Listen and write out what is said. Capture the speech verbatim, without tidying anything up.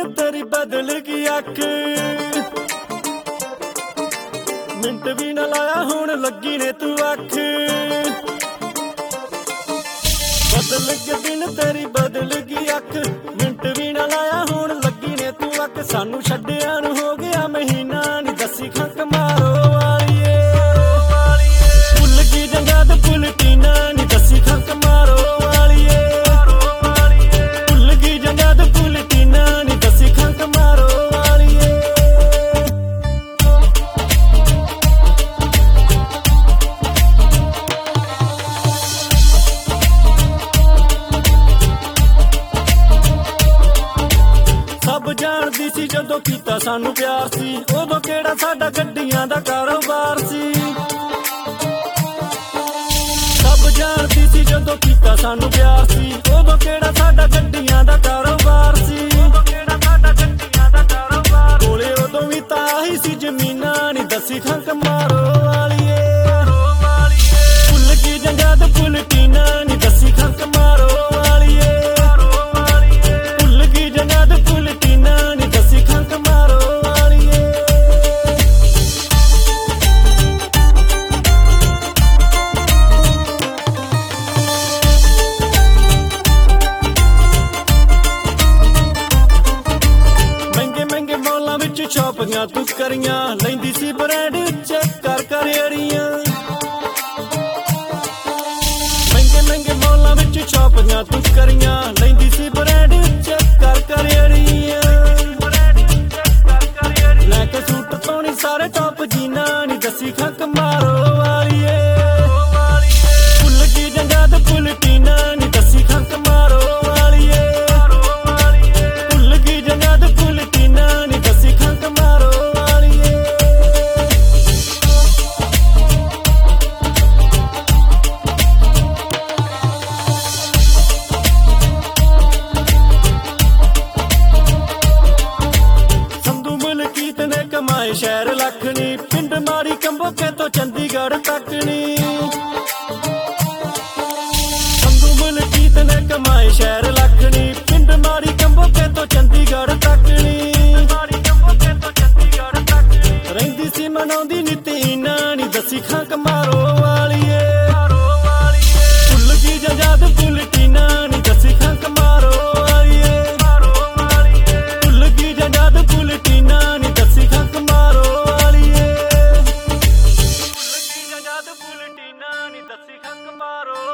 तेरी बदल गई अख मिंट भी ना लाया हुण लगी ने तू अख बदल के दिन तेरी बदल गई अख मिंट भी ना लाया हुण लगी ने तू अख सानू छड्डिया नू हो गया महीना नी दसी खंक मारो वालिए भुल गई जंगा ते भुल टीना नी दसी खंक मारो वालिए भुल गई जंगा ते भुल टीना नी दसी खंक मारो वालिए सब जानदी सी जदों कीता सानू प्यार सी उदों केड़ा साडा गड्डियां दा कारोबार सी सब जानदी सी जदों कीता सानू प्यार सी उदों केड़ा साडा गड्डियां दा कारोबार सी उदों केड़ा साडा गड्डियां दा कारोबार कोले उदों भी तां ही सी जमीनां नी दसी खंक मारो वालिए भुल गई जंगा ते भुल टीना नी दसी खंक मारो वालिए भुल गई जंगा ते भुल टीना नी दसी खंक मारो वालिए महंगे महंगे मॉलां विच शॉपिंगां तू करियां लैंदी सी ब्रांड चेक कर कर अड़ियां महंगे महंगे मॉलां विच शॉपिंगां तू करियां लैंदी सी ब्रांड चेक कर कर अड़ियां लैके सूट पाउणी सारे टॉप जीना नी दसी खंक मारो वालिए भुल गई जंगा ते भुल टीना नी दसी खंक मारो वालिए भुल गई जंगा ते भुल टीना नी दसी खंक मारो वालिए संधू मलकीत ने कमाए शहर लखनी पिंड माड़ी कंबोके तो चंडीगढ़ तकनी संधू मलकीत ने कमाए शहर लखनी पिंड माड़ी कंबोके तो चंडीगढ़ तकनी रहिंदी सी मनाउंदी नी तीना नी दसी खंक मारो वालिए भुल गई जंगा ते भुल टीना नी दसी खंक मारो वालिए भुल गई जंगा ते भुल टीना नी दसी खंक मारो वालिए भुल गई जंगा ते भुल टीना नी दसी खंक मारो